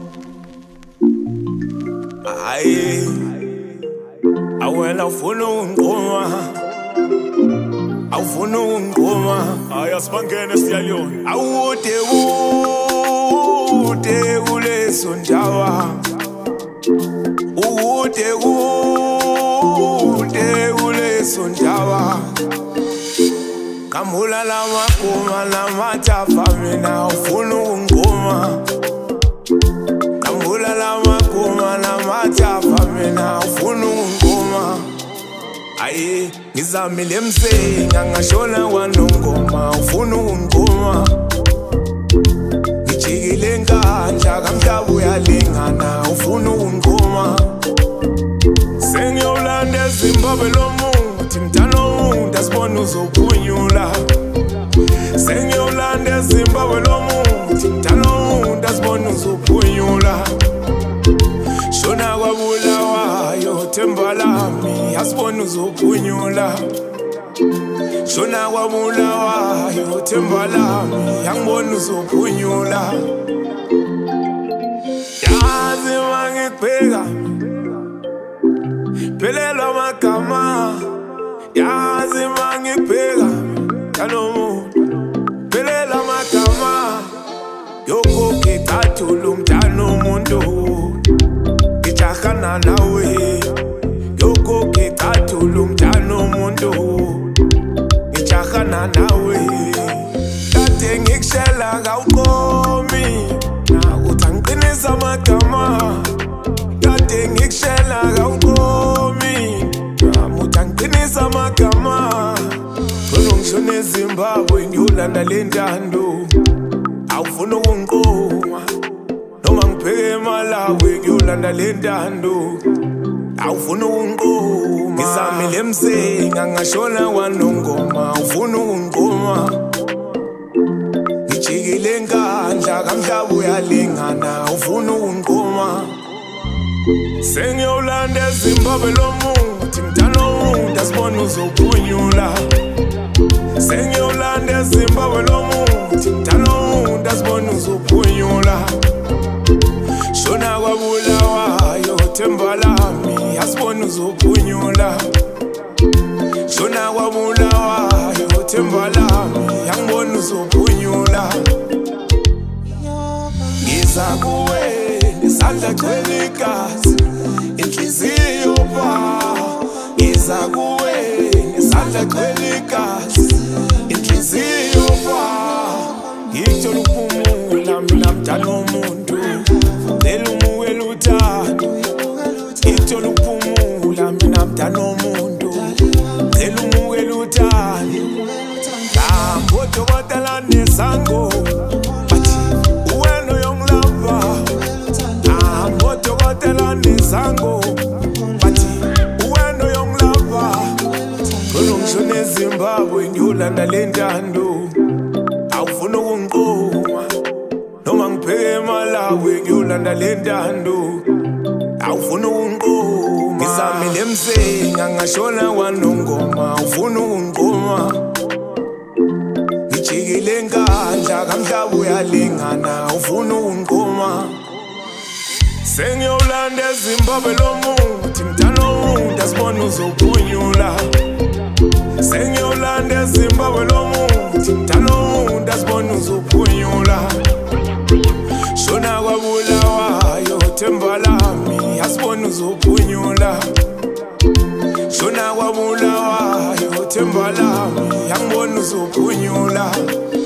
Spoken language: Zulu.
Aye, awela ufuna ungqoma, awufuna ungqoma. Aya sibangene siyaliyona. Awude kude kuleso ndawa, ude kude kuleso ndawa. Kamula la makuma la matafa mina ufuna ungqoma. Kamula la makuma la matafa mina ufuna ungqoma. Aye, ngizamile emsenga ngashona kwanongoma ufuna ungqoma. Ngijikile enkandla kamhlaba uyalingana ufuna ungqoma. Sengiyolanda eZimbabwe lomuthi mntana womuntu asibona uzophunyula. Sengiyolanda eZimbabwe lomuthi mntana womuntu asibona uzophunyula. Shona kwaBulawayo themba lami asibona uzophunyula. Shona kwaBulawayo themba lami angibona uzophunyula. Yazi mangikubheka phelelwa amagama, yazi mangikubheka kalomuntu phelelwa amagama. Yoko ngicathulo mntana womuntu ngijahana nawe. Yoko ngicathulo mntana womuntu ngijahana nawe. Kade ngikushela kawuqomi nakuthi angiqinisa amagama. Kade ngikushela kawuqomi namuthi angiqinisa amagama. Khona ngishona eZimbabwe ngiyolanda le ntando, awufuna ukungiqoma. Noma ngipheke eMalawi ngiyolanda le ntando, awufuna ukungiqoma. Ngizamile emsenga ngashona kwanongoma ufuna ukungiqoma. Ngijikile enkandla kamhlaba uyalingana ufuna ukungiqoma. Sengiyolanda eZimbabwe lomuthi mntana womuntu asibona uzophunyula. Sengiyolanda eZimbabwe lomuthi mntana womuntu asibona uzophunyula. Shona kwaBulawayo themba lami asibona uzophunyula. Shona kwaBulawayo themba lami angibona uzophunyula. Ngiza kuwe nesandla gcwele igazi, inhliziyo pha. Ngiza kuwe nesandla gcwele igazi, inhliziyo pha. Ngithola ukuphumula mina mntana womuntu, ngicela umukele uthando. Ngithola ukuphumula mina mntana womuntu, ngicela umukele uthando. Odokotela nesango bathi uwena uyongilava. Odokotela nesango bathi uwena uyongilava. Khona ngishona eZimbabwe ngiyolanda le ntando, awufuna ukungiqoma. Noma ngipheke eMalawi ngiyolanda le ntando, awufuna ukungiqoma. Ngizamile emsenga ngashona kwanongoma ufuna ukungiqoma. Ngijikile enkandla kamhlaba uyalingana ufuna ukungiqoma. Sengiyolanda eZimbabwe lomuthi mntana womuntu asibona uzophunyula. Sengiyolanda eZimbabwe lomuthi mntana womuntu asibona uzophunyula. Shona kwaBulawayo themba lami asibona uzophunyula. Shona kwaBulawayo themba lami angibona uzophunyula.